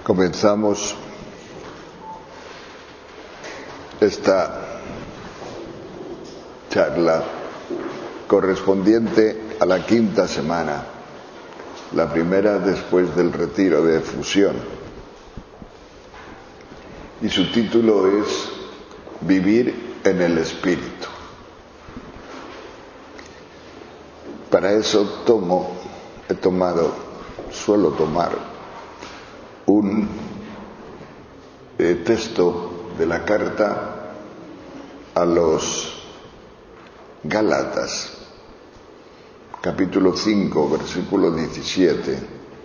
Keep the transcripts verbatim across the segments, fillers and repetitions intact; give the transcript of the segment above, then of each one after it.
Comenzamos esta charla correspondiente a la quinta semana, la primera después del retiro de fusión, y su título es Vivir en el Espíritu. Para eso tomo, he tomado, suelo tomar un eh, texto de la carta a los Gálatas, capítulo cinco, versículo diecisiete,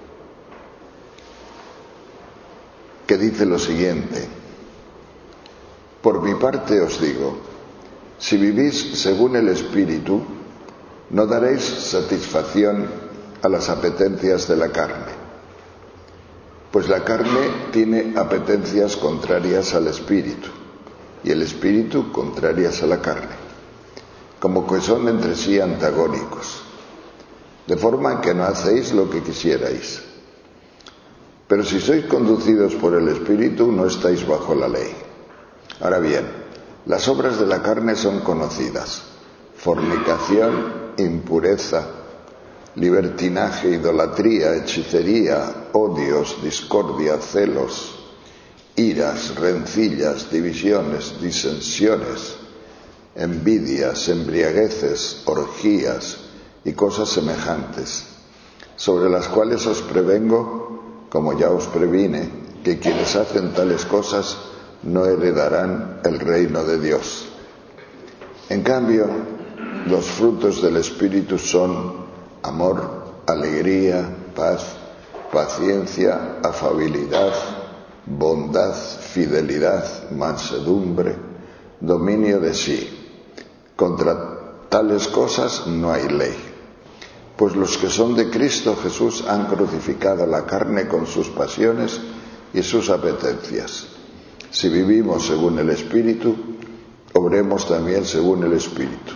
que dice lo siguiente: por mi parte os digo, si vivís según el Espíritu, no daréis satisfacción a las apetencias de la carne. Pues la carne tiene apetencias contrarias al Espíritu, y el Espíritu contrarias a la carne, como que son entre sí antagónicos, de forma que no hacéis lo que quisierais. Pero si sois conducidos por el Espíritu, no estáis bajo la ley. Ahora bien, las obras de la carne son conocidas: fornicación, impureza, libertinaje, idolatría, hechicería, odios, discordia, celos, iras, rencillas, divisiones, disensiones, envidias, embriagueces, orgías y cosas semejantes, sobre las cuales os prevengo, como ya os previne, que quienes hacen tales cosas no heredarán el reino de Dios. En cambio, los frutos del Espíritu son amor, alegría, paz, paciencia, afabilidad, bondad, fidelidad, mansedumbre, dominio de sí. Contra tales cosas no hay ley. Pues los que son de Cristo Jesús han crucificado la carne con sus pasiones y sus apetencias. Si vivimos según el Espíritu, obremos también según el Espíritu.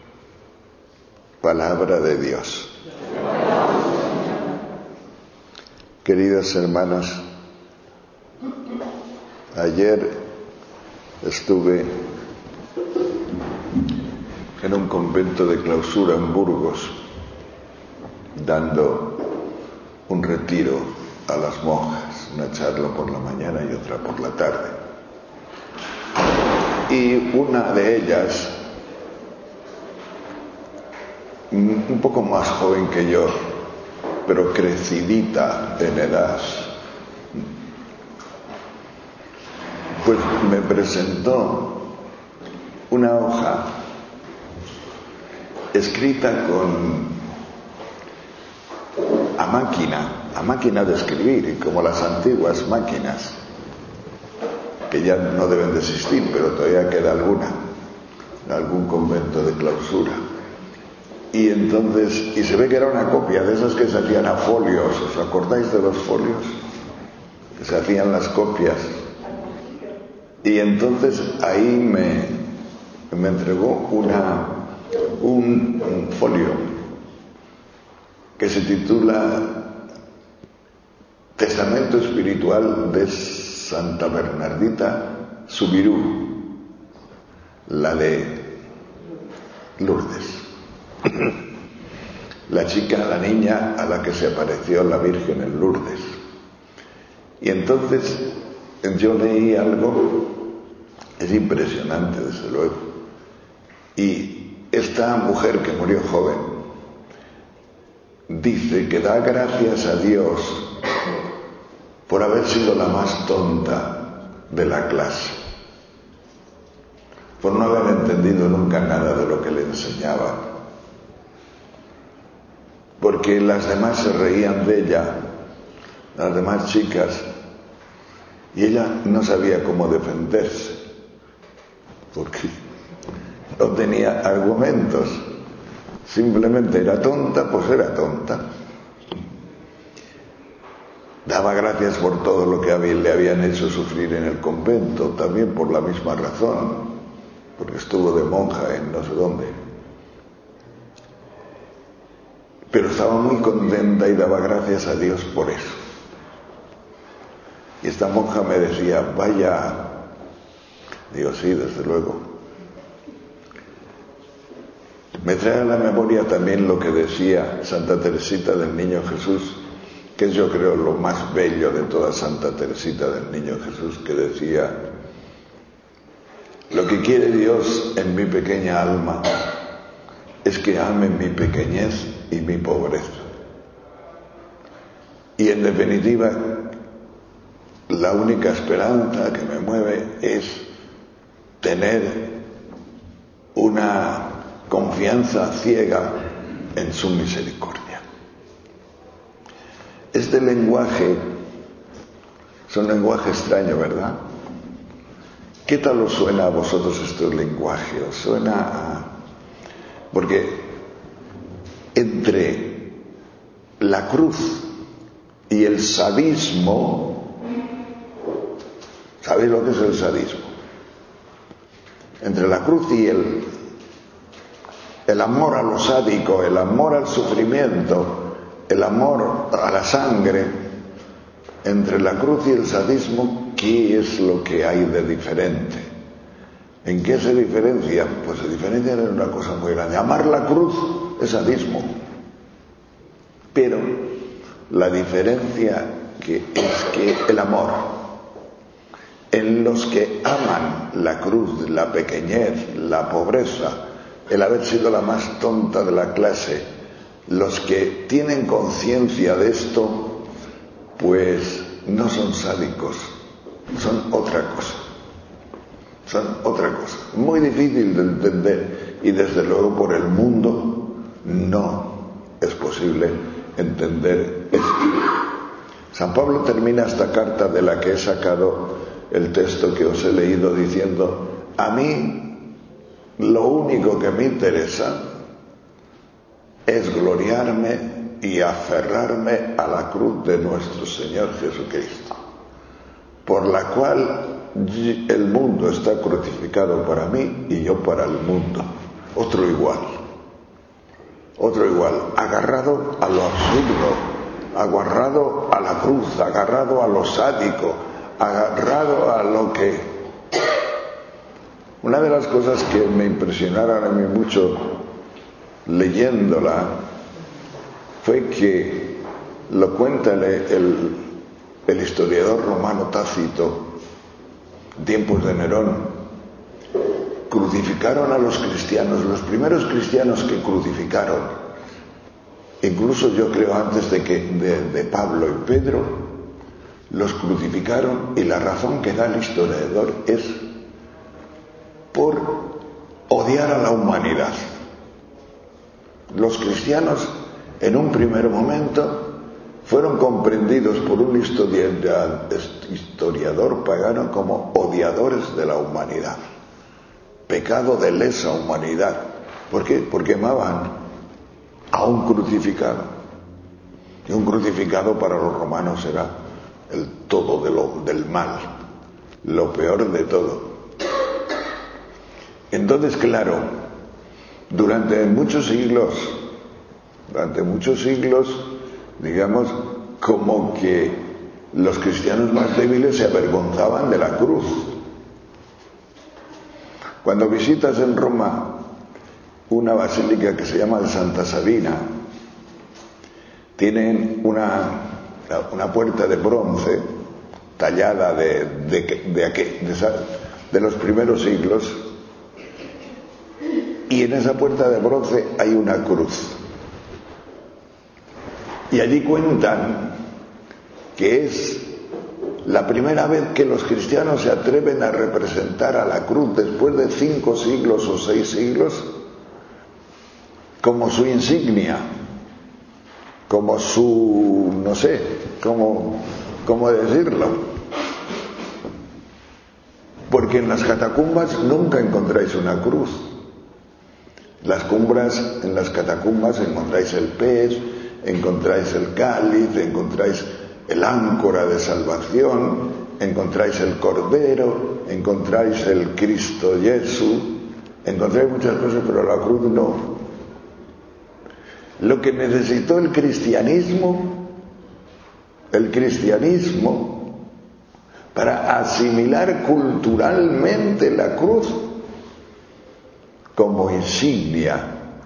Palabra de Dios. Queridas hermanas, ayer estuve en un convento de clausura en Burgos, dando un retiro a las monjas, una charla por la mañana y otra por la tarde. Y una de ellas, un poco más joven que yo, pero crecidita en edad, pues me presentó una hoja escrita con a máquina, a máquina de escribir, como las antiguas máquinas, que ya no deben de existir, pero todavía queda alguna, en algún convento de clausura. Y entonces, y se ve que era una copia de esas que se hacían a folios. ¿Os acordáis de los folios? Que se hacían las copias. Y entonces ahí me, me entregó una, un, un folio que se titula Testamento Espiritual de Santa Bernardita Subirú, la de Lourdes. La chica, la niña a la que se apareció la Virgen en Lourdes. Y entonces yo leí algo, es impresionante desde luego, y esta mujer que murió joven dice que da gracias a Dios por haber sido la más tonta de la clase, por no haber entendido nunca nada de lo que le enseñaban, porque las demás se reían de ella, las demás chicas, y ella no sabía cómo defenderse, porque no tenía argumentos, simplemente era tonta, pues era tonta. Daba gracias por todo lo que le habían hecho sufrir en el convento, también por la misma razón, porque estuvo de monja en no sé dónde. Pero estaba muy contenta y daba gracias a Dios por eso. Y esta monja me decía, vaya, digo, sí, desde luego. Me trae a la memoria también lo que decía Santa Teresita del Niño Jesús, que es, yo creo, lo más bello de toda Santa Teresita del Niño Jesús, que decía: lo que quiere Dios en mi pequeña alma es que ame mi pequeñez y mi pobreza. Y en definitiva, la única esperanza que me mueve es tener una confianza ciega en su misericordia. Este lenguaje es un lenguaje extraño, ¿verdad? ¿Qué tal os suena a vosotros este lenguaje? ¿Os suena a...? Porque entre la cruz y el sadismo, ¿sabéis lo que es el sadismo? Entre la cruz y el, el amor a lo sádico, el amor al sufrimiento, el amor a la sangre, entre la cruz y el sadismo, ¿qué es lo que hay de diferente? ¿En qué se diferencia? Pues se diferencia en una cosa muy grande. Amar la cruz es sadismo. Pero la diferencia que es que el amor, en los que aman la cruz, la pequeñez, la pobreza, el haber sido la más tonta de la clase, los que tienen conciencia de esto, pues no son sádicos, son otra cosa. Son otra cosa, muy difícil de entender, y desde luego por el mundo no es posible entender esto. San Pablo termina esta carta, de la que he sacado el texto que os he leído, diciendo: a mí lo único que me interesa es gloriarme y aferrarme a la cruz de nuestro Señor Jesucristo, por la cual el mundo está crucificado para mí y yo para el mundo. Otro igual, otro igual, agarrado a lo absurdo, agarrado a la cruz, agarrado a lo sádico, agarrado a lo que... Una de las cosas que me impresionaron a mí mucho leyéndola fue que lo cuenta el, el, el historiador romano Tácito. Tiempos de Nerón, crucificaron a los cristianos, los primeros cristianos que crucificaron, incluso yo creo antes de, que, de, de Pablo y Pedro, los crucificaron, y la razón que da el historiador es por odiar a la humanidad. Los cristianos, en un primer momento, fueron comprendidos por un historiador pagano como odiadores de la humanidad, pecado de lesa humanidad. ¿Por qué? Porque amaban a un crucificado, y un crucificado para los romanos era el todo de lo, del mal, lo peor de todo. Entonces, claro, durante muchos siglos, durante muchos siglos, digamos, como que los cristianos más débiles se avergonzaban de la cruz. Cuando visitas en Roma una basílica que se llama de Santa Sabina, tienen una, una puerta de bronce tallada de, de, de, aquel, de, de los primeros siglos, y en esa puerta de bronce hay una cruz. Y allí cuentan que es la primera vez que los cristianos se atreven a representar a la cruz, después de cinco siglos o seis siglos, como su insignia, como su, no sé, cómo, cómo decirlo. Porque en las catacumbas nunca encontráis una cruz. Las cumbras, en las catacumbas encontráis el pez, encontráis el cáliz, encontráis el áncora de salvación, encontráis el cordero, encontráis el Cristo Jesús, encontráis muchas cosas, pero la cruz no. Lo que necesitó el cristianismo, el cristianismo, para asimilar culturalmente la cruz como insignia,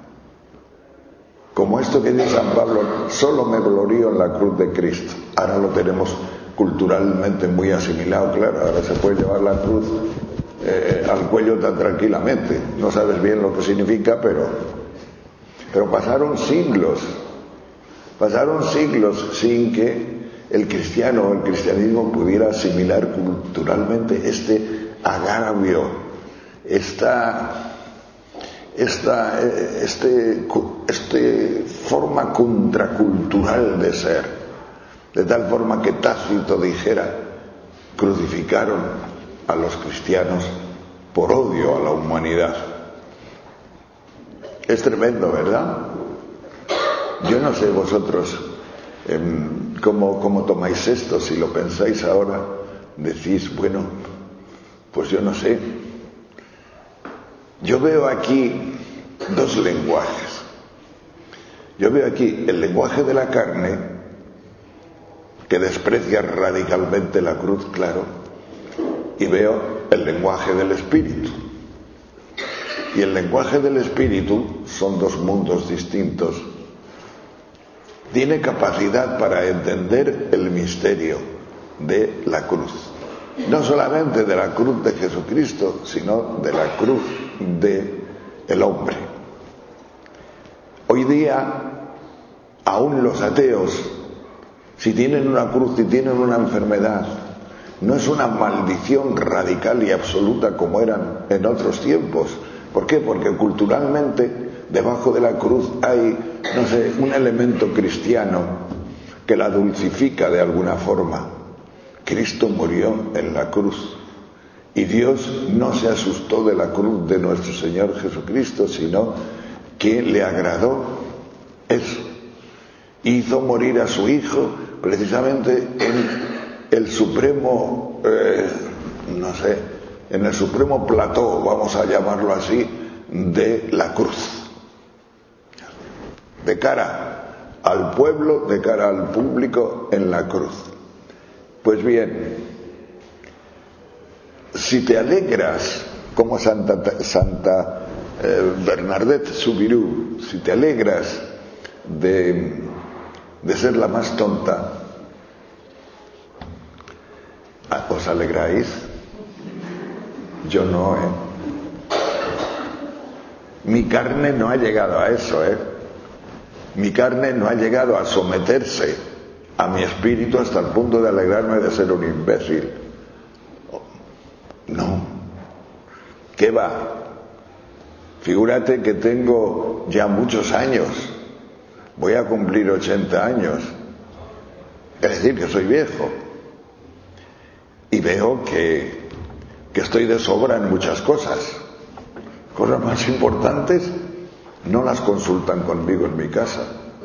como esto que dice San Pablo, solo me glorío en la cruz de Cristo. Ahora lo tenemos culturalmente muy asimilado, claro, ahora se puede llevar la cruz eh, al cuello tan tranquilamente, no sabes bien lo que significa, pero, pero pasaron siglos, pasaron siglos sin que el cristiano o el cristianismo pudiera asimilar culturalmente este agravio, esta, esta este, este forma contracultural de ser, de tal forma que Tácito dijera: crucificaron a los cristianos por odio a la humanidad. Es tremendo, ¿verdad? Yo no sé vosotros eh, cómo, cómo tomáis esto. Si lo pensáis ahora, decís, bueno, pues yo no sé. Yo veo aquí dos lenguajes. Yo veo aquí el lenguaje de la carne, que desprecia radicalmente la cruz, claro, y veo el lenguaje del espíritu. Y el lenguaje del espíritu son dos mundos distintos. Tiene capacidad para entender el misterio de la cruz. No solamente de la cruz de Jesucristo, sino de la cruz del hombre. Hoy día, aún los ateos, si tienen una cruz, si tienen una enfermedad, no es una maldición radical y absoluta como eran en otros tiempos. ¿Por qué? Porque culturalmente debajo de la cruz hay, no sé, un elemento cristiano que la dulcifica de alguna forma. Cristo murió en la cruz y Dios no se asustó de la cruz de nuestro Señor Jesucristo, sino que le agradó eso. Hizo morir a su Hijo precisamente en el supremo, eh, no sé, en el supremo plató, vamos a llamarlo así, de la cruz. De cara al pueblo, de cara al público en la cruz. Pues bien, si te alegras, como Santa, Santa eh, Bernadette Soubirous, si te alegras de, de ser la más tonta, ¿os alegráis? Yo no, ¿eh? Mi carne no ha llegado a eso, ¿eh? Mi carne no ha llegado a someterse a mi espíritu hasta el punto de alegrarme de ser un imbécil. No. ¿Qué va? Figúrate que tengo ya muchos años. Voy a cumplir ochenta años. Es decir, que soy viejo. Y veo que, que estoy de sobra en muchas cosas. Cosas más importantes no las consultan conmigo en mi casa.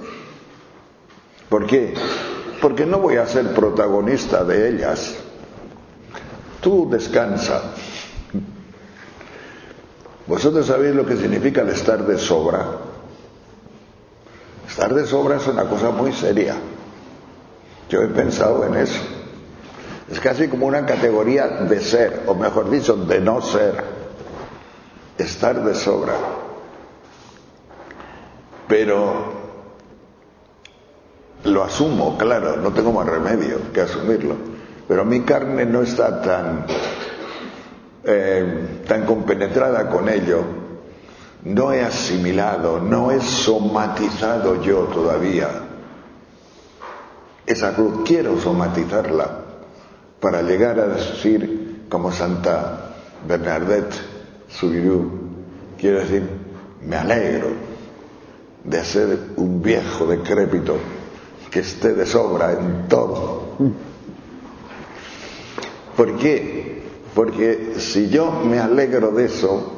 ¿Por qué? Porque no voy a ser protagonista de ellas. Tú descansa. ¿Vosotros sabéis lo que significa el estar de sobra? Estar de sobra es una cosa muy seria. Yo he pensado en eso. Es casi como una categoría de ser, o mejor dicho, de no ser. Estar de sobra. Pero lo asumo, claro, no tengo más remedio que asumirlo. Pero mi carne no está tan, eh, tan compenetrada con ello. No he asimilado, no he somatizado yo todavía esa cruz. Quiero somatizarla para llegar a decir, como Santa Bernadette Soubirous, quiero decir, me alegro de ser un viejo decrépito que esté de sobra en todo. ¿Por qué? Porque si yo me alegro de eso,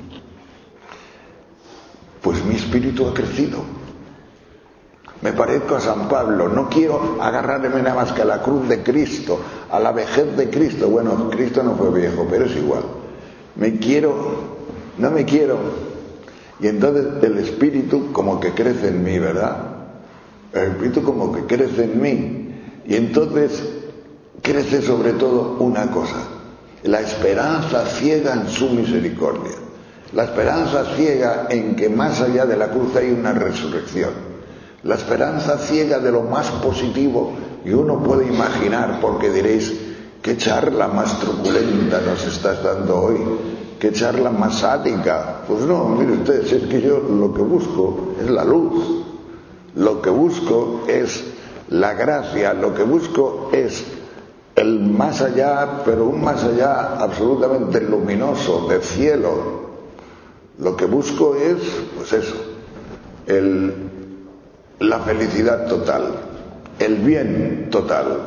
pues mi espíritu ha crecido. Me parezco a San Pablo, no quiero agarrarme nada más que a la cruz de Cristo, a la vejez de Cristo. Bueno, Cristo no fue viejo, pero es igual. Me quiero, no me quiero. Y entonces el espíritu como que crece en mí, ¿verdad? El espíritu como que crece en mí. Y entonces crece sobre todo una cosa: la esperanza ciega en su misericordia, la esperanza ciega en que más allá de la cruz hay una resurrección, la esperanza ciega de lo más positivo que uno puede imaginar, porque diréis: ¿qué charla más truculenta nos estás dando hoy? ¿Qué charla más sádica? Pues no, mire usted, si es que yo lo que busco es la luz, lo que busco es la gracia, lo que busco es el más allá, pero un más allá absolutamente luminoso, de cielo. Lo que busco es, pues eso, el, la felicidad total, el bien total.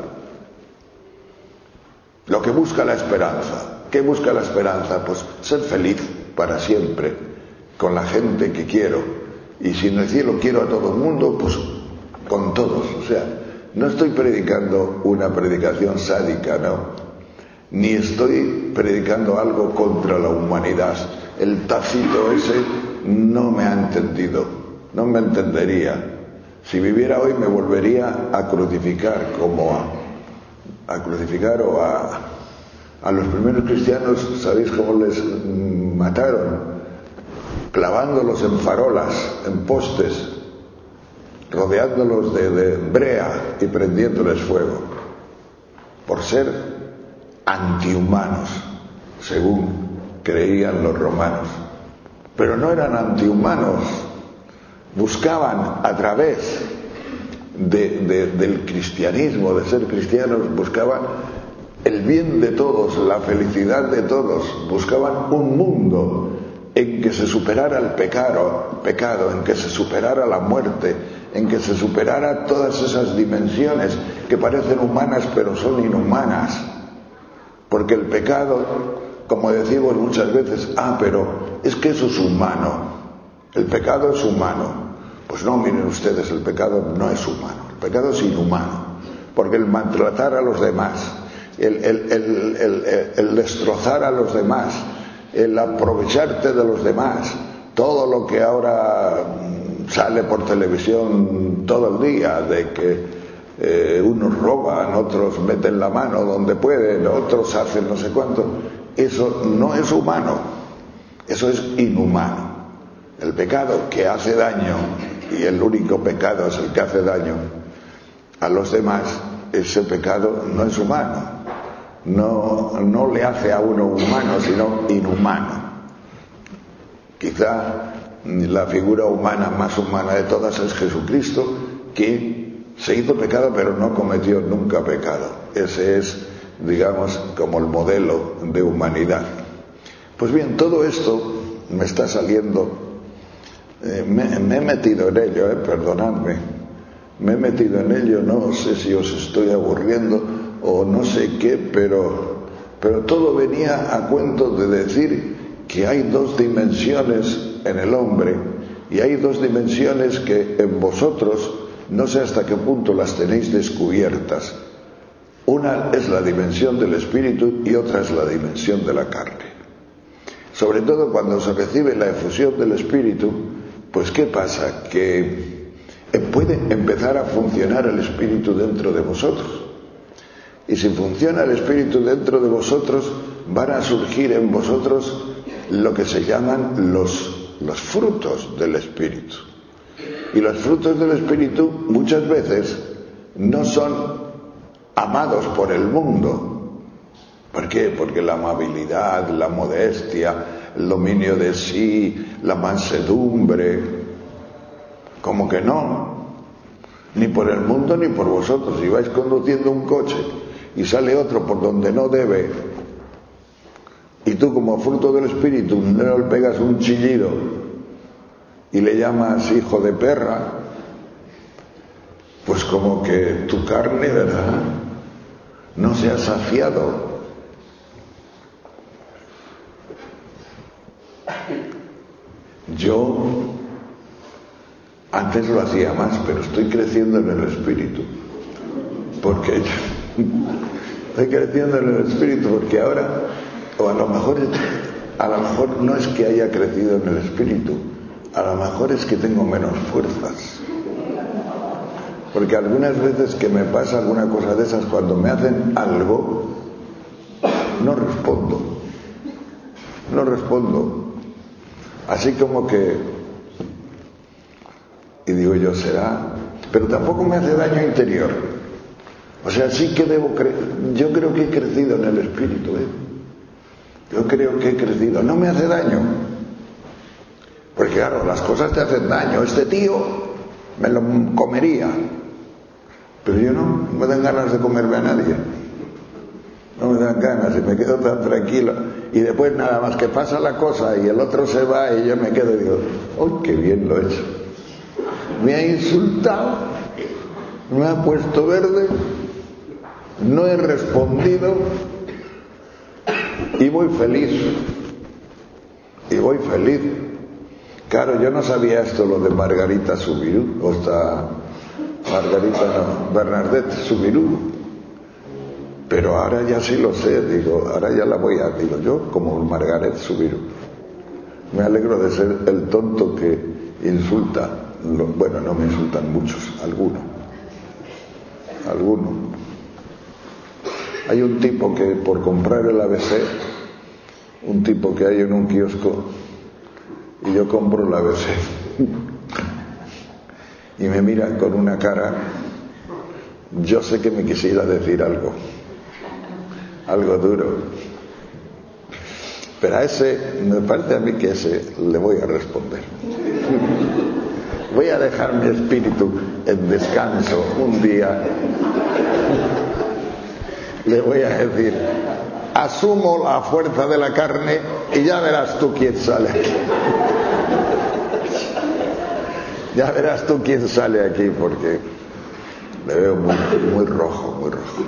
Lo que busca la esperanza. ¿Qué busca la esperanza? Pues ser feliz para siempre, con la gente que quiero. Y si en el cielo quiero a todo el mundo, pues con todos. O sea, no estoy predicando una predicación sádica, no. Ni estoy predicando algo contra la humanidad. El Tácito ese no me ha entendido, no me entendería. Si viviera hoy me volvería a crucificar, como a, a crucificar o a... A los primeros cristianos, ¿sabéis cómo les mataron? Clavándolos en farolas, en postes, rodeándolos de, de brea y prendiéndoles fuego, por ser antihumanos, según creían los romanos. Pero no eran antihumanos, buscaban a través de, de, del cristianismo, de ser cristianos, buscaban el bien de todos, la felicidad de todos. Buscaban un mundo en que se superara el pecado, pecado, en que se superara la muerte, en que se superara todas esas dimensiones que parecen humanas pero son inhumanas. Porque el pecado, como decimos muchas veces, ah, pero es que eso es humano, el pecado es humano. Pues no, miren ustedes, el pecado no es humano, el pecado es inhumano, porque el maltratar a los demás, El, el, el, el, el destrozar a los demás, el aprovecharte de los demás, todo lo que ahora sale por televisión todo el día, de que eh, unos roban, otros meten la mano donde pueden, otros hacen no sé cuánto, eso no es humano, eso es inhumano. El pecado que hace daño, y el único pecado es el que hace daño a los demás, ese pecado no es humano. No, no le hace a uno humano, sino inhumano. Quizá la figura humana más humana de todas es Jesucristo, que se hizo pecado pero no cometió nunca pecado. Ese es, digamos, como el modelo de humanidad. Pues bien, todo esto me está saliendo, eh, me, me he metido en ello, eh, perdonadme, me he metido en ello, no sé si os estoy aburriendo o no sé qué, pero, pero todo venía a cuento de decir que hay dos dimensiones en el hombre, y hay dos dimensiones que en vosotros no sé hasta qué punto las tenéis descubiertas. Una es la dimensión del espíritu y otra es la dimensión de la carne. Sobre todo cuando se recibe la efusión del espíritu, pues ¿qué pasa? Que puede empezar a funcionar el espíritu dentro de vosotros. Y si funciona el espíritu dentro de vosotros, van a surgir en vosotros lo que se llaman los, los frutos del espíritu. Y los frutos del espíritu muchas veces no son amados por el mundo. ¿Por qué? Porque la amabilidad, la modestia, el dominio de sí, la mansedumbre, como que no, ni por el mundo ni por vosotros. Si vais conduciendo un coche y sale otro por donde no debe, y tú como fruto del espíritu no le pegas un chillido y le llamas hijo de perra, pues como que tu carne, ¿verdad?, no se ha saciado. Yo antes lo hacía más, pero estoy creciendo en el espíritu, porque estoy creciendo en el espíritu porque ahora, o a lo mejor a lo mejor no es que haya crecido en el espíritu, a lo mejor es que tengo menos fuerzas. Porque algunas veces que me pasa alguna cosa de esas, cuando me hacen algo, no respondo. No respondo. Así como que... Y digo yo, será... Pero tampoco me hace daño interior. O sea, sí que debo creer. Yo creo que he crecido en el espíritu, ¿eh? Yo creo que he crecido. No me hace daño. Porque claro, las cosas te hacen daño. Este tío me lo comería. Pero yo no, no me dan ganas de comerme a nadie. No me dan ganas y me quedo tan tranquilo. Y después nada más que pasa la cosa y el otro se va y yo me quedo y digo, ¡ay, qué bien lo he hecho! Me ha insultado, me ha puesto verde, no he respondido y voy feliz. Y voy feliz. Claro, yo no sabía esto, lo de Margarita Subirú, o está Margarita, no, Bernadette Subirú. Pero ahora ya sí lo sé, digo, ahora ya la voy a, digo yo, como Margaret Subirú. Me alegro de ser el tonto que insulta. Lo, bueno, no me insultan muchos, algunos. Algunos. Hay un tipo que por comprar el A B C, un tipo que hay en un kiosco, y yo compro el A B C. Y me mira con una cara, yo sé que me quisiera decir algo. Algo duro. Pero a ese, me parece a mí que a ese le voy a responder. Voy a dejar mi espíritu en descanso un día. Le voy a decir, asumo la fuerza de la carne y ya verás tú quién sale aquí. Ya verás tú quién sale aquí, porque le veo muy, muy rojo, muy rojo.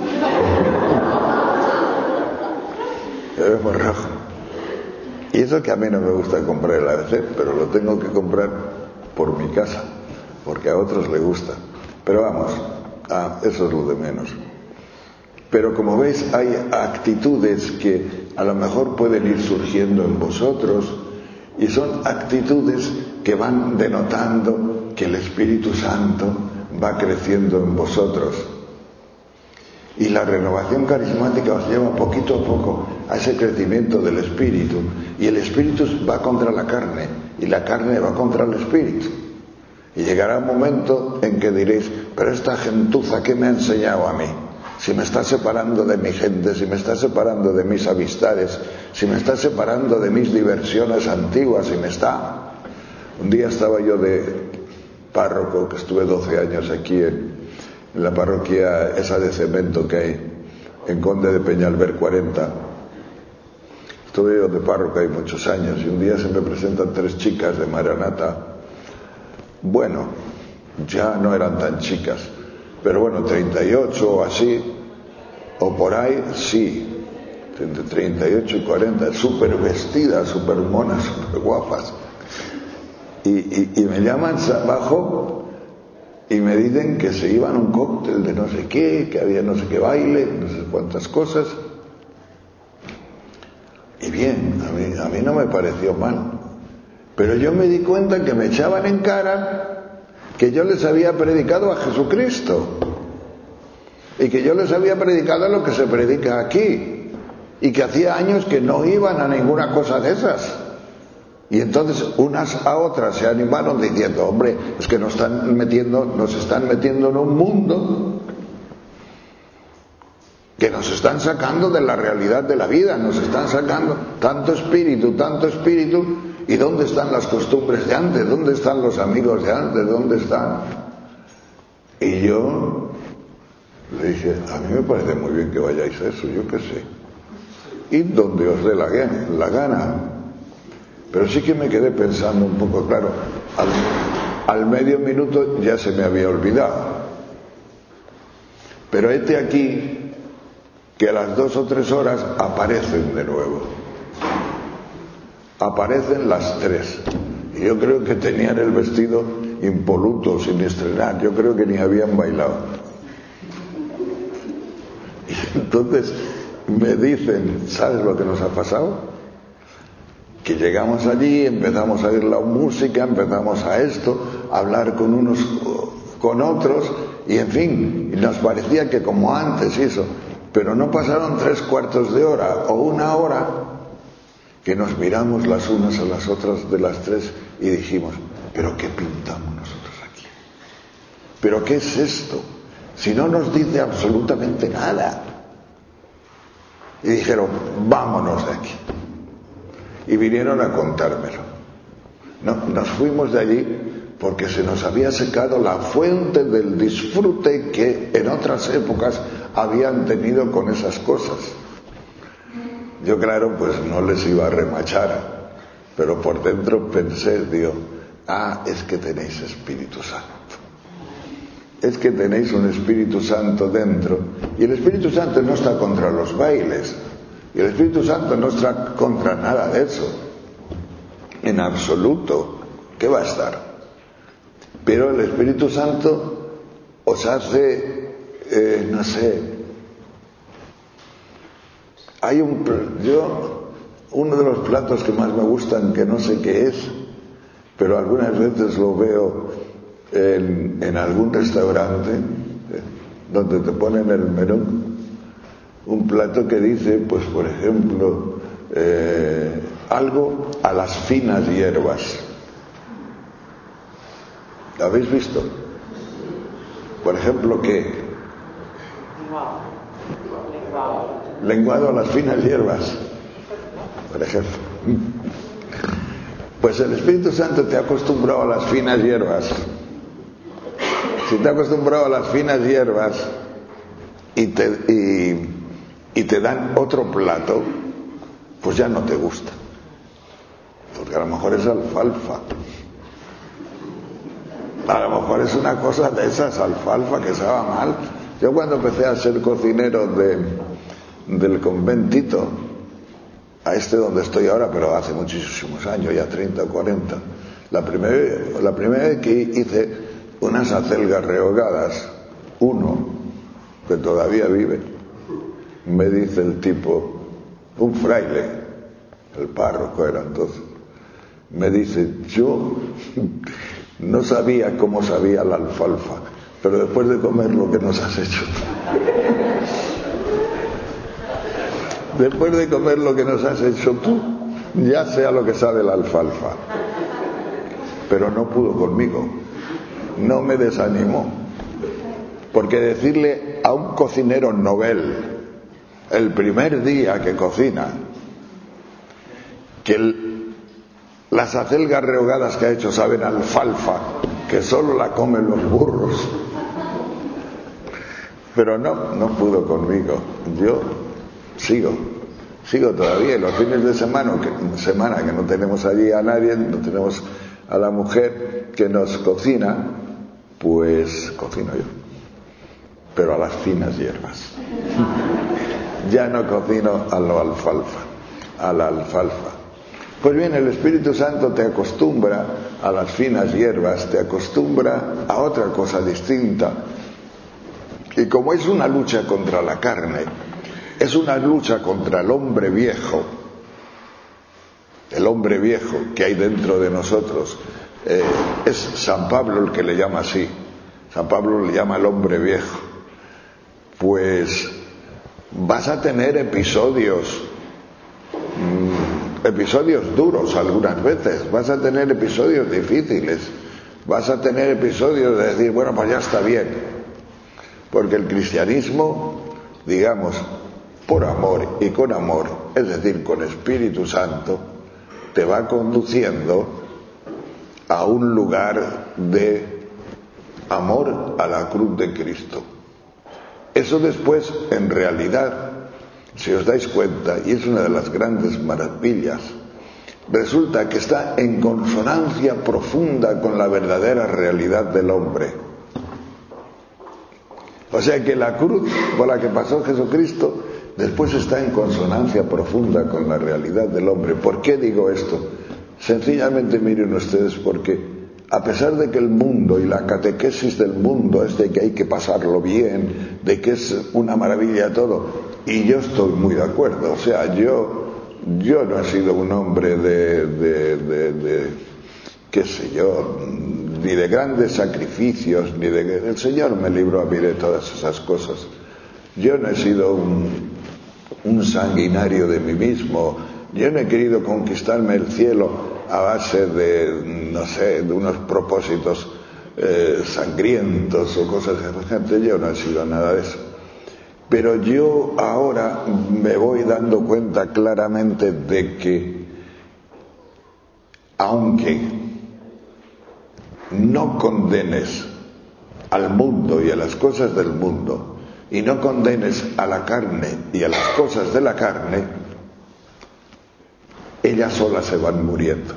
Le veo muy rojo. Y eso que a mí no me gusta comprar el A B C, pero lo tengo que comprar por mi casa, porque a otros les gusta. Pero vamos, ah, eso es lo de menos. Pero como veis, hay actitudes que a lo mejor pueden ir surgiendo en vosotros, y son actitudes que van denotando que el Espíritu Santo va creciendo en vosotros. Y la renovación carismática os lleva poquito a poco a ese crecimiento del Espíritu. Y el Espíritu va contra la carne, y la carne va contra el Espíritu. Y llegará un momento en que diréis, pero esta gentuza, ¿qué me ha enseñado a mí? Si me está separando de mi gente, si me está separando de mis amistades, si me está separando de mis diversiones antiguas, si me está... Un día estaba yo de párroco, que estuve doce años aquí en, en la parroquia esa de cemento que hay en Conde de Peñalver cuarenta. Estuve yo de párroco ahí muchos años, y un día se me presentan tres chicas de Maranata. Bueno, ya no eran tan chicas, pero bueno, treinta y ocho o así, o por ahí, sí, entre treinta y ocho y cuarenta, súper vestidas, súper monas, súper guapas. Y, y, y me llaman abajo y me dicen que se iban a un cóctel de no sé qué, que había no sé qué baile, no sé cuántas cosas. Y bien, a mí, a mí no me pareció mal. Pero yo me di cuenta que me echaban en cara que yo les había predicado a Jesucristo. Y que yo les había predicado lo que se predica aquí. Y que hacía años que no iban a ninguna cosa de esas. Y entonces unas a otras se animaron diciendo, hombre, es que nos están metiendo, nos están metiendo en un mundo que nos están sacando de la realidad de la vida, nos están sacando tanto espíritu, tanto espíritu, ¿y dónde están las costumbres de antes? ¿Dónde están los amigos de antes? ¿Dónde están? Y yo le dije, a mí me parece muy bien que vayáis a eso, yo qué sé, id donde os dé la, la gana. Pero sí que me quedé pensando un poco, claro, al, al medio minuto ya se me había olvidado. Pero hete aquí que a las dos o tres horas aparecen de nuevo. Aparecen las tres. Y yo creo que tenían el vestido impoluto, sin estrenar. Yo creo que ni habían bailado. Y entonces me dicen, ¿sabes lo que nos ha pasado? Que llegamos allí, empezamos a oír la música, empezamos a esto, a hablar con unos, con otros, y en fin, nos parecía que como antes y eso, pero no pasaron tres cuartos de hora o una hora que nos miramos las unas a las otras de las tres y dijimos, ¿pero qué pintamos nosotros aquí? ¿Pero qué es esto? Si no nos dice absolutamente nada. Y dijeron, vámonos de aquí. Y vinieron a contármelo. No, nos fuimos de allí porque se nos había secado la fuente del disfrute que en otras épocas habían tenido con esas cosas. Yo, claro, pues no les iba a remachar, pero por dentro pensé, digo, ah, es que tenéis Espíritu Santo. Es que tenéis un Espíritu Santo dentro, y el Espíritu Santo no está contra los bailes, y el Espíritu Santo no está contra nada de eso, en absoluto. ¿Qué va a estar? Pero el Espíritu Santo os hace, eh, no sé, hay un, yo, uno de los platos que más me gustan, que no sé qué es, pero algunas veces lo veo en, en algún restaurante, eh, donde te ponen el menú, un plato que dice, pues por ejemplo, eh, algo a las finas hierbas. ¿Lo habéis visto? Por ejemplo, ¿qué? Lenguado a las finas hierbas, por ejemplo. Pues el Espíritu Santo te ha acostumbrado a las finas hierbas. Si te ha acostumbrado a las finas hierbas y te, y, y te dan otro plato, pues ya no te gusta. Porque a lo mejor es alfalfa. A lo mejor es una cosa de esas, alfalfa, que sabe mal. Yo cuando empecé a ser cocinero de, del conventito, a este donde estoy ahora, pero hace muchísimos años, ya treinta o cuarenta, la primera, la primera vez que hice unas acelgas rehogadas, uno, que todavía vive, me dice el tipo, un fraile, el párroco era entonces, me dice, yo no sabía cómo sabía la alfalfa, pero después de comer lo que nos has hecho después de comer lo que nos has hecho tú, ya sé a lo que sabe la alfalfa. Pero no pudo conmigo, no me desanimó, porque decirle a un cocinero novel el primer día que cocina que el, las acelgas rehogadas que ha hecho saben a alfalfa, que solo la comen los burros, pero no, no pudo conmigo. Yo sigo, sigo todavía, y los fines de semana que, semana que no tenemos allí a nadie, no tenemos a la mujer que nos cocina, pues cocino yo, pero a las finas hierbas. Ya no cocino a lo alfalfa, a la alfalfa. Pues bien, el Espíritu Santo te acostumbra a las finas hierbas, te acostumbra a otra cosa distinta. Y como es una lucha contra la carne, es una lucha contra el hombre viejo, el hombre viejo que hay dentro de nosotros, eh, es San Pablo el que le llama así, San Pablo le llama el hombre viejo, pues vas a tener episodios, mmm, episodios duros algunas veces, vas a tener episodios difíciles, vas a tener episodios de decir, bueno, pues ya está bien, porque el cristianismo, digamos, por amor y con amor, es decir, con Espíritu Santo, te va conduciendo a un lugar de amor a la cruz de Cristo. Eso después, en realidad, si os dais cuenta, y es una de las grandes maravillas, resulta que está en consonancia profunda con la verdadera realidad del hombre. O sea que la cruz por la que pasó Jesucristo después está en consonancia profunda con la realidad del hombre. ¿Por qué digo esto? Sencillamente miren ustedes, porque a pesar de que el mundo y la catequesis del mundo es de que hay que pasarlo bien, de que es una maravilla todo, y yo estoy muy de acuerdo, o sea, yo, yo no he sido un hombre de, de, de, de qué sé yo, ni de grandes sacrificios, ni de... El Señor me libró a mí de todas esas cosas. Yo no he sido un, un sanguinario de mí mismo. Yo no he querido conquistarme el cielo a base de, no sé, de unos propósitos eh, sangrientos o cosas semejantes. Yo no he sido nada de eso. Pero yo ahora me voy dando cuenta claramente de que, aunque no condenes al mundo y a las cosas del mundo, y no condenes a la carne y a las cosas de la carne, ellas solas se van muriendo.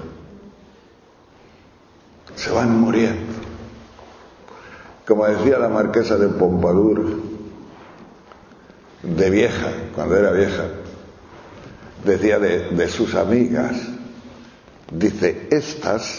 Se van muriendo. Como decía la marquesa de Pompadour, de vieja, cuando era vieja, decía de, de sus amigas, dice, estas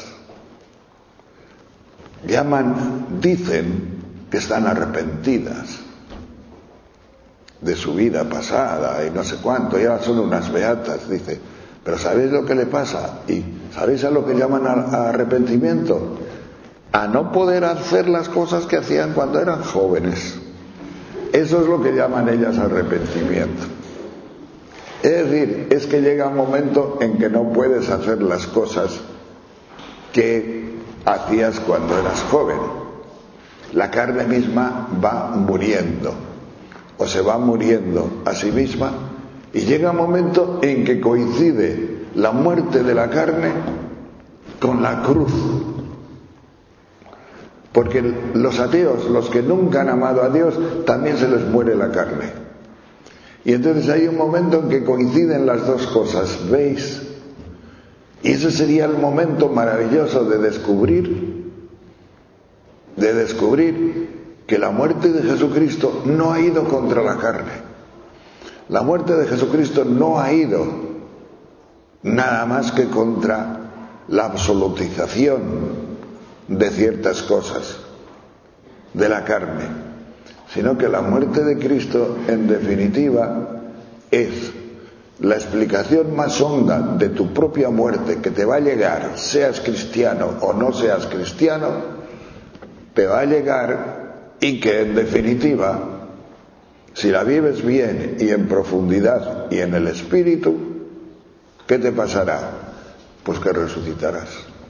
llaman, dicen que están arrepentidas de su vida pasada y no sé cuánto, y ahora son unas beatas, dice, pero ¿sabéis lo que le pasa? ¿Y sabéis a lo que llaman a, a arrepentimiento? A no poder hacer las cosas que hacían cuando eran jóvenes. Eso es lo que llaman ellas arrepentimiento. Es decir, es que llega un momento en que no puedes hacer las cosas que hacías cuando eras joven. La carne misma va muriendo, o se va muriendo a sí misma, y llega un momento en que coincide la muerte de la carne con la cruz. Porque los ateos, los que nunca han amado a Dios, también se les muere la carne. Y entonces hay un momento en que coinciden las dos cosas, ¿veis? Y ese sería el momento maravilloso de descubrir, de descubrir que la muerte de Jesucristo no ha ido contra la carne. La muerte de Jesucristo no ha ido nada más que contra la absolutización de ciertas cosas de la carne, sino que la muerte de Cristo, en definitiva, es la explicación más honda de tu propia muerte que te va a llegar, seas cristiano o no seas cristiano, te va a llegar, y que en definitiva, si la vives bien y en profundidad y en el espíritu, ¿qué te pasará? Pues que resucitarás.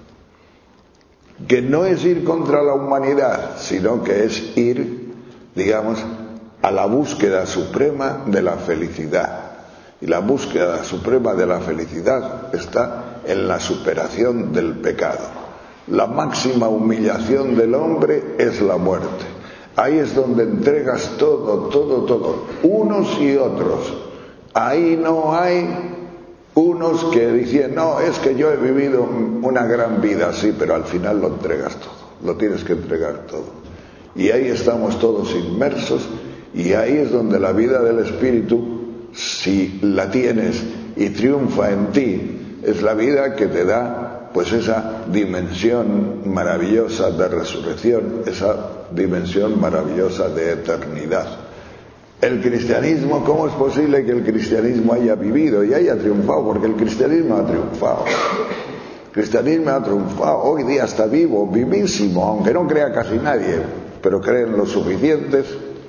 Que no es ir contra la humanidad, sino que es ir, digamos, a la búsqueda suprema de la felicidad. Y la búsqueda suprema de la felicidad está en la superación del pecado. La máxima humillación del hombre es la muerte. Ahí es donde entregas todo, todo, todo, unos y otros. Ahí no hay unos que dicen, no, es que yo he vivido una gran vida, sí, pero al final lo entregas todo, lo tienes que entregar todo. Y ahí estamos todos inmersos, y ahí es donde la vida del Espíritu, si la tienes y triunfa en ti, es la vida que te da pues esa dimensión maravillosa de resurrección, esa dimensión maravillosa de eternidad. El cristianismo, ¿cómo es posible que el cristianismo haya vivido y haya triunfado? Porque el cristianismo ha triunfado. El cristianismo ha triunfado. Hoy día está vivo, vivísimo, aunque no crea casi nadie, pero creen los suficientes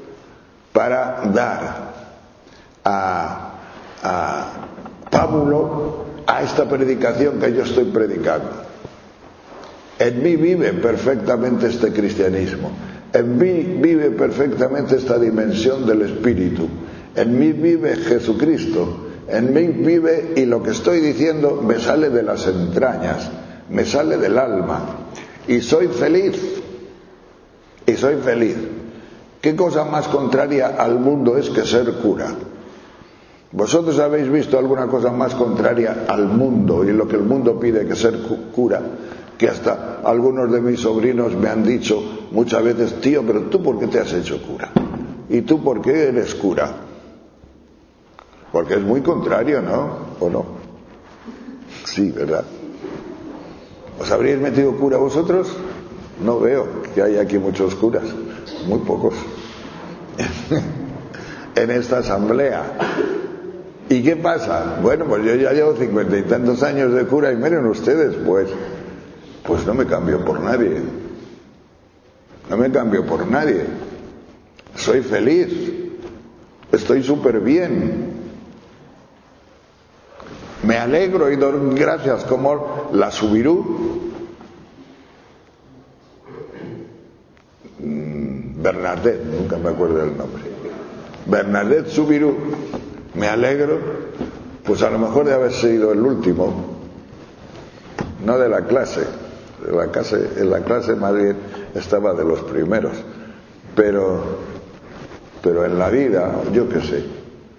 para dar a, a pábulo a esta predicación que yo estoy predicando. En mí vive perfectamente este cristianismo. En mí vive perfectamente esta dimensión del Espíritu. En mí vive Jesucristo. En mí vive, y lo que estoy diciendo me sale de las entrañas, me sale del alma. Y soy feliz. Y soy feliz. ¿Qué cosa más contraria al mundo es que ser cura? ¿Vosotros habéis visto alguna cosa más contraria al mundo y lo que el mundo pide que ser cura? Que hasta algunos de mis sobrinos me han dicho muchas veces, tío, pero ¿tú por qué te has hecho cura? ¿Y tú por qué eres cura? Porque es muy contrario, ¿no? ¿O no? Sí, ¿verdad? ¿Os habríais metido cura vosotros? No veo que haya aquí muchos curas, muy pocos, en esta asamblea. ¿Y qué pasa? Bueno, pues yo ya llevo cincuenta y tantos años de cura y miren ustedes, pues, pues no me cambio por nadie. No me cambio por nadie. Soy feliz. Estoy súper bien. Me alegro y doy gracias como la Subirú. Bernadette, nunca me acuerdo del nombre. Bernadette Subirú. Me alegro, pues a lo mejor de haber sido el último, no de la clase. De la clase en la clase más bien estaba de los primeros. Pero, pero en la vida, yo qué sé.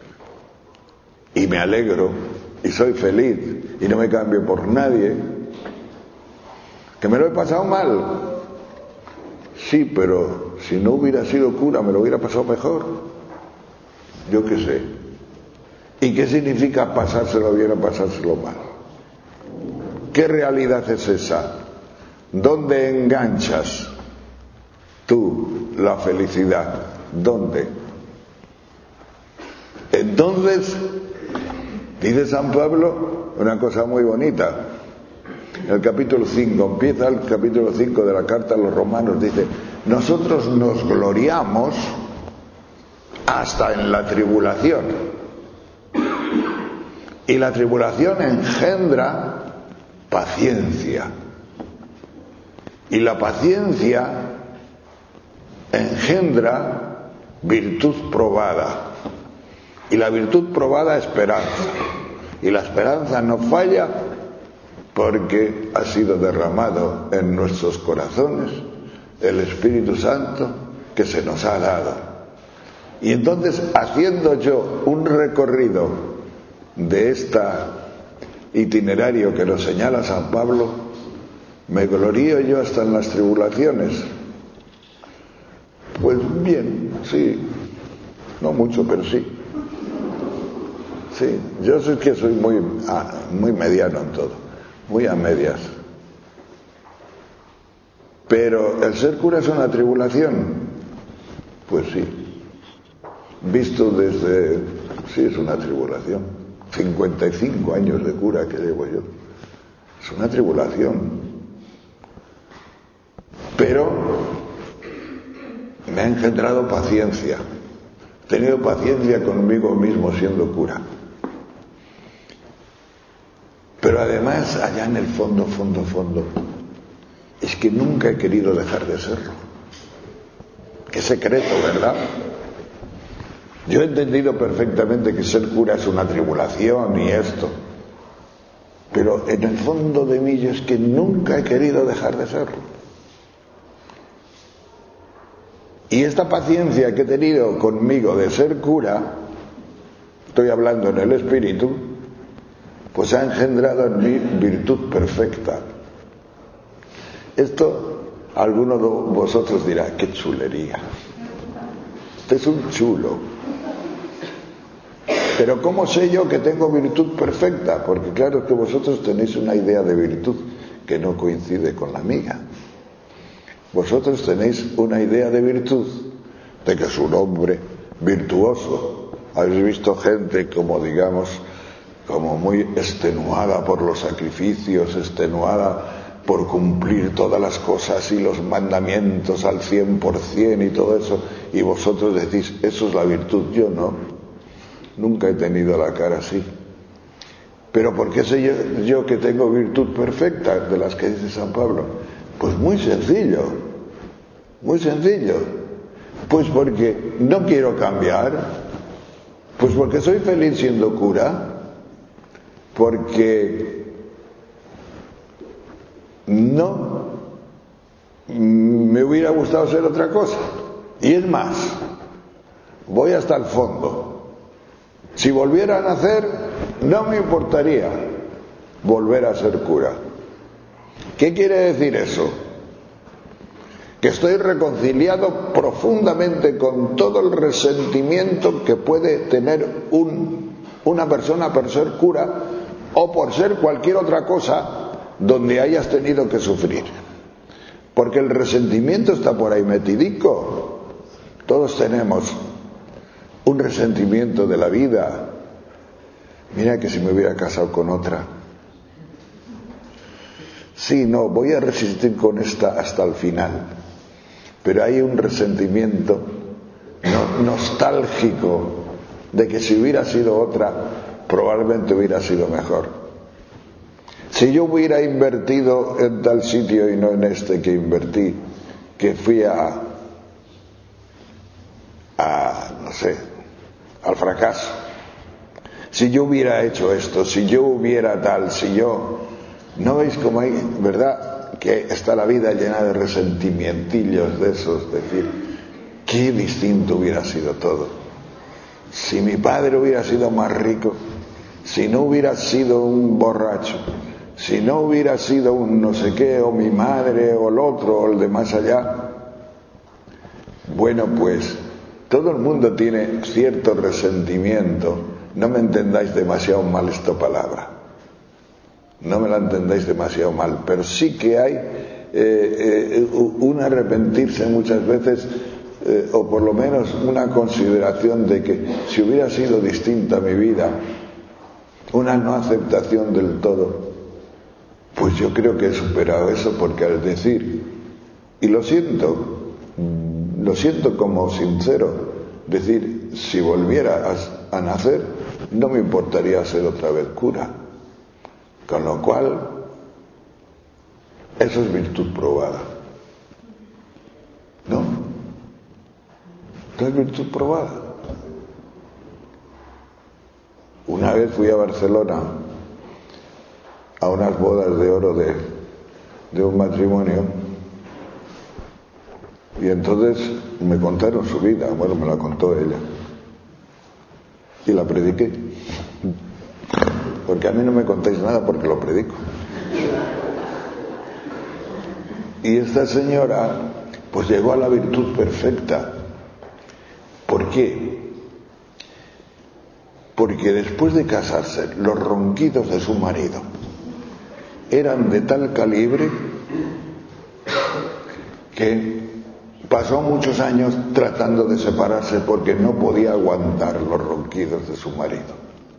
Y me alegro, y soy feliz, y no me cambio por nadie. ¿Que me lo he pasado mal? Sí, pero si no hubiera sido cura me lo hubiera pasado mejor. Yo qué sé. ¿Y qué significa pasárselo bien o pasárselo mal? ¿Qué realidad es esa? ¿Dónde enganchas tú la felicidad? ¿Dónde? Entonces, dice San Pablo una cosa muy bonita. El capítulo cinco, empieza el capítulo cinco de la carta a los romanos, dice: nosotros nos gloriamos hasta en la tribulación, y la tribulación engendra paciencia, y la paciencia engendra virtud probada, y la virtud probada esperanza, y la esperanza no falla porque ha sido derramado en nuestros corazones el Espíritu Santo que se nos ha dado. Y entonces, haciendo yo un recorrido de este itinerario que nos señala San Pablo, me glorío yo hasta en las tribulaciones. Pues bien, sí, no mucho, pero sí. Sí, yo sé que soy muy, muy mediano en todo. Muy a medias. Pero el ser cura es una tribulación. Pues sí. Visto desde... Sí, es una tribulación. cincuenta y cinco años de cura que llevo yo. Es una tribulación. Pero me ha engendrado paciencia. He tenido paciencia conmigo mismo siendo cura. Pero además, allá en el fondo, fondo, fondo, es que nunca he querido dejar de serlo. Qué secreto, ¿verdad? Yo he entendido perfectamente que ser cura es una tribulación y esto. Pero en el fondo de mí yo es que nunca he querido dejar de serlo. Y esta paciencia que he tenido conmigo de ser cura, estoy hablando en el espíritu, pues ha engendrado en mí virtud perfecta. Esto, alguno de vosotros dirá: qué chulería. Este es un chulo. Pero ¿cómo sé yo que tengo virtud perfecta? Porque claro que vosotros tenéis una idea de virtud que no coincide con la mía. Vosotros tenéis una idea de virtud de que es un hombre virtuoso. Habéis visto gente como, digamos, como muy extenuada por los sacrificios, extenuada por cumplir todas las cosas y los mandamientos al cien por cien y todo eso, y vosotros decís, eso es la virtud. Yo no, nunca he tenido la cara así. Pero ¿por qué sé yo, yo que tengo virtud perfecta de las que dice San Pablo? Pues muy sencillo, muy sencillo. Pues porque no quiero cambiar, pues porque soy feliz siendo cura, porque no me hubiera gustado ser otra cosa. Y es más, voy hasta el fondo. Si volviera a nacer, no me importaría volver a ser cura. ¿Qué quiere decir eso? Que estoy reconciliado profundamente con todo el resentimiento que puede tener un, una persona por ser cura o por ser cualquier otra cosa donde hayas tenido que sufrir. Porque el resentimiento está por ahí metidico. Todos tenemos un resentimiento de la vida. Mira que si me hubiera casado con otra. Sí, no, voy a resistir con esta hasta el final. pero hay un resentimiento no, nostálgico de que si hubiera sido otra, probablemente hubiera sido mejor. Si yo hubiera invertido en tal sitio y no en este que invertí, que fui a, a no sé, al fracaso. Si yo hubiera hecho esto, si yo hubiera tal, si yo... ¿No veis cómo hay, verdad, que está la vida llena de resentimientillos de esos? Decir, qué distinto hubiera sido todo. Si mi padre hubiera sido más rico, si no hubiera sido un borracho, si no hubiera sido un no sé qué, o mi madre, o el otro, o el de más allá. Bueno, pues todo el mundo tiene cierto resentimiento. No me entendáis demasiado mal esta palabra. No me la entendáis demasiado mal, pero sí que hay eh, eh, un arrepentirse muchas veces, eh, o por lo menos una consideración de que si hubiera sido distinta mi vida, una no aceptación del todo, pues yo creo que he superado eso, porque al decir, y lo siento, lo siento como sincero, decir, si volviera a, a nacer, no me importaría ser otra vez cura. Con lo cual, eso es virtud probada. ¿No? ¿No es virtud probada? Una vez fui a Barcelona a unas bodas de oro de, de un matrimonio, y entonces me contaron su vida. Bueno, me la contó ella y la prediqué, porque a mí no me contáis nada porque lo predico. Y esta señora pues llegó a la virtud perfecta. ¿Por qué? Porque después de casarse, los ronquidos de su marido eran de tal calibre que pasó muchos años tratando de separarse porque no podía aguantar los ronquidos de su marido.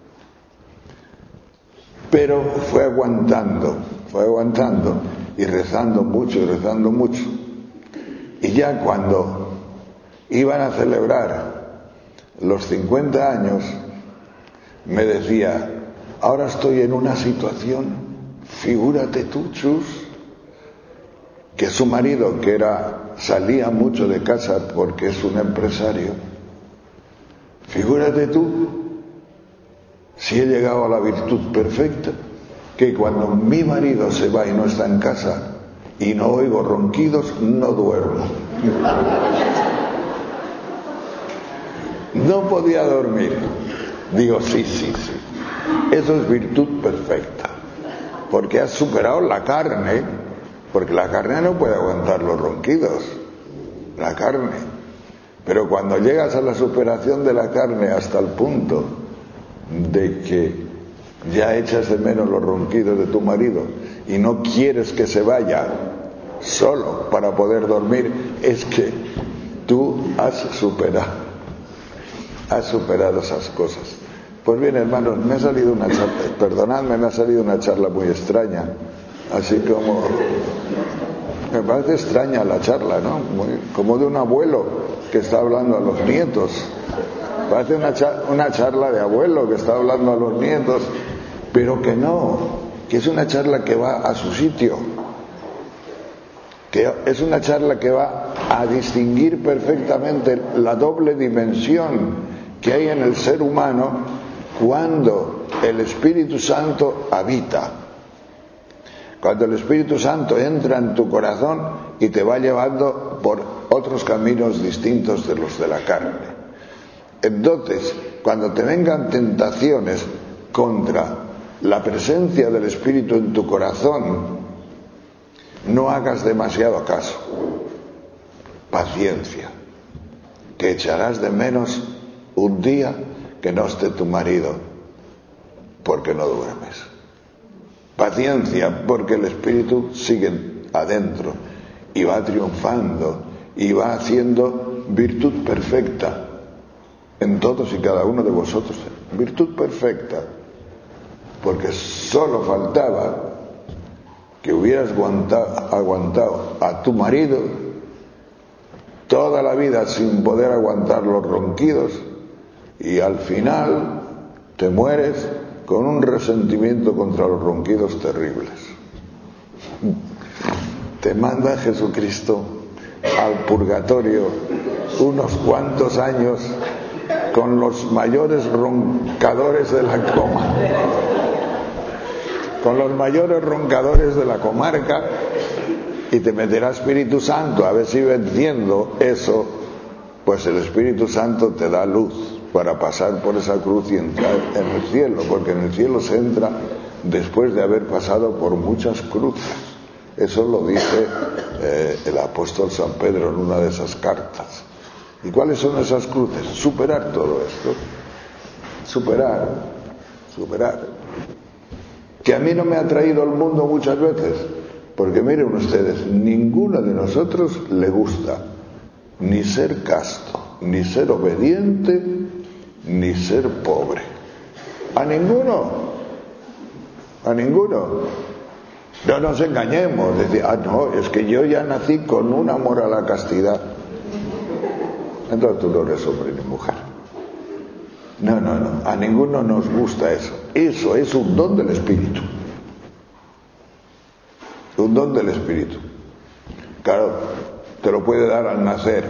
Pero fue aguantando, fue aguantando y rezando mucho y rezando mucho. Y ya cuando iban a celebrar los cincuenta años, me decía, ahora estoy en una situación, figúrate tú, Chus, que su marido, que era, salía mucho de casa porque es un empresario, figúrate tú, si he llegado a la virtud perfecta, que cuando mi marido se va y no está en casa y no oigo ronquidos, no duermo. No podía dormir. Digo, sí, sí, sí. Eso es virtud perfecta. Porque has superado la carne, porque la carne no puede aguantar los ronquidos. La carne. Pero cuando llegas a la superación de la carne hasta el punto de que ya echas de menos los ronquidos de tu marido y no quieres que se vaya solo para poder dormir, es que tú has superado, has superado esas cosas. Pues bien, hermanos, me ha salido una charla, perdonadme, me ha salido una charla muy extraña, así como, me parece extraña la charla, ¿no? Muy, como de un abuelo que está hablando a los nietos. Parece una, char- una charla de abuelo que está hablando a los nietos, pero que no, que es una charla que va a su sitio, que es una charla que va a distinguir perfectamente la doble dimensión que hay en el ser humano cuando el Espíritu Santo habita. Cuando el Espíritu Santo entra en tu corazón y te va llevando por otros caminos distintos de los de la carne. Entonces, cuando te vengan tentaciones contra la presencia del Espíritu en tu corazón, no hagas demasiado caso. Paciencia, que echarás de menos un día que no esté tu marido, porque no duermes. Paciencia, porque el Espíritu sigue adentro y va triunfando y va haciendo virtud perfecta en todos y cada uno de vosotros. Virtud perfecta, porque solo faltaba que hubieras aguantado, aguantado a tu marido toda la vida sin poder aguantar los ronquidos y al final te mueres con un resentimiento contra los ronquidos terribles. Te manda Jesucristo al purgatorio unos cuantos años con los mayores roncadores de la coma, con los mayores roncadores de la comarca, y te meterá Espíritu Santo, a ver si venciendo eso, pues el Espíritu Santo te da luz para pasar por esa cruz y entrar en el cielo, porque en el cielo se entra después de haber pasado por muchas cruces. Eso lo dice eh, el apóstol San Pedro en una de esas cartas. ¿Y cuáles son esas cruces? Superar todo esto. Superar, superar. Que a mí no me ha traído al mundo muchas veces, porque miren ustedes, ninguno de nosotros le gusta ni ser casto, ni ser obediente, ni ser pobre. A ninguno, a ninguno. No nos engañemos, decir, ah no, es que yo ya nací con un amor a la castidad. Entonces tú no eres hombre ni mujer. No, no, no, a ninguno nos gusta eso. Eso es un don del Espíritu. Un don del Espíritu. Claro, te lo puede dar al nacer,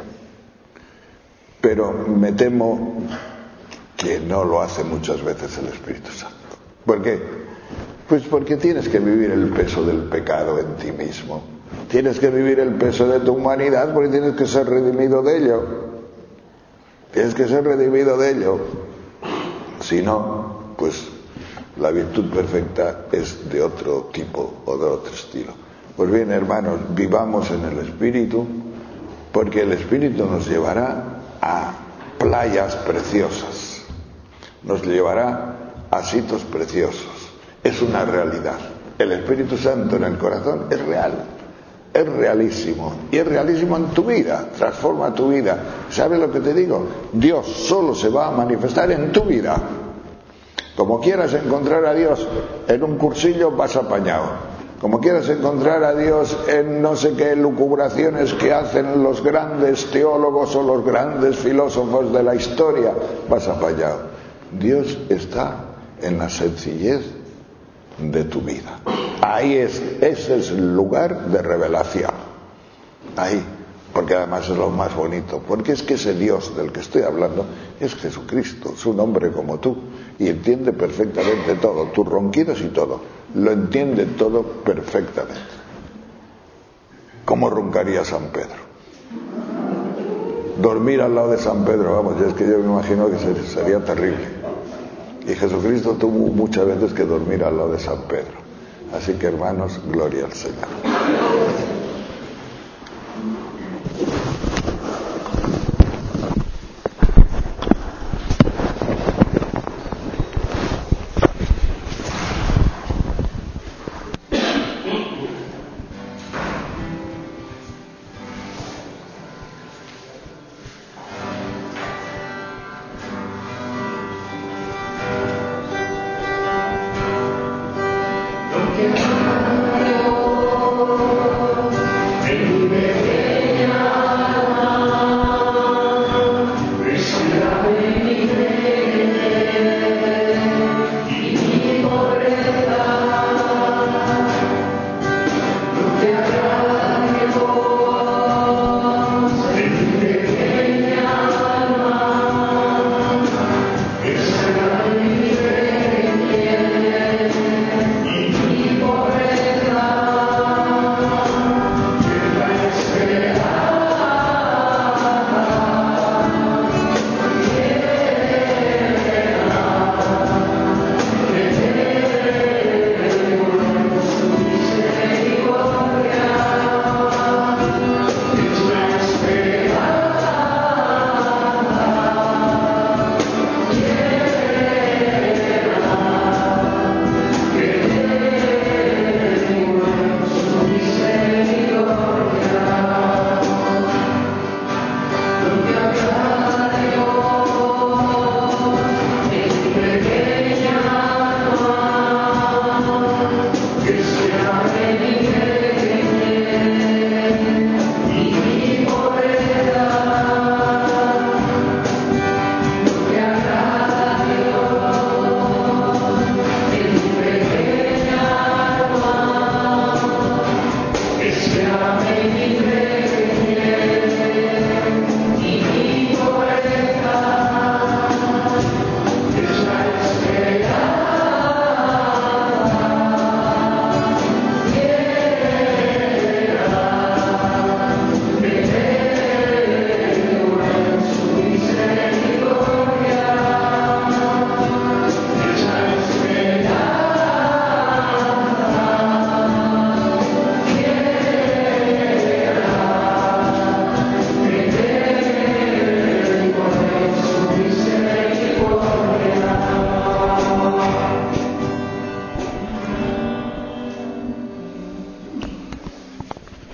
pero me temo que no lo hace muchas veces el Espíritu Santo. ¿Por qué? Pues porque tienes que vivir el peso del pecado en ti mismo. Tienes que vivir el peso de tu humanidad porque tienes que ser redimido de ello. Tienes que ser redimido de ello. Si no, pues la virtud perfecta es de otro tipo o de otro estilo. Pues bien, hermanos, vivamos en el Espíritu, porque el Espíritu nos llevará a playas preciosas, nos llevará a sitios preciosos. Es una realidad. El Espíritu Santo en el corazón es real, es realísimo, y es realísimo en tu vida, transforma tu vida. ¿Sabes lo que te digo? Dios solo se va a manifestar en tu vida. Como quieras encontrar a Dios en un cursillo, vas apañado. Como quieras encontrar a Dios en no sé qué lucubraciones que hacen los grandes teólogos o los grandes filósofos de la historia, vas apañado. Dios está en la sencillez de tu vida. Ahí es, ese es el lugar de revelación. Ahí, porque además es lo más bonito, porque es que ese Dios del que estoy hablando es Jesucristo, es un hombre como tú, y entiende perfectamente todo, tus ronquidos y todo, lo entiende todo perfectamente. ¿Cómo roncaría San Pedro? Dormir al lado de San Pedro, vamos, ya es que yo me imagino que sería terrible. Y Jesucristo tuvo muchas veces que dormir al lado de San Pedro. Así que, hermanos, gloria al Señor.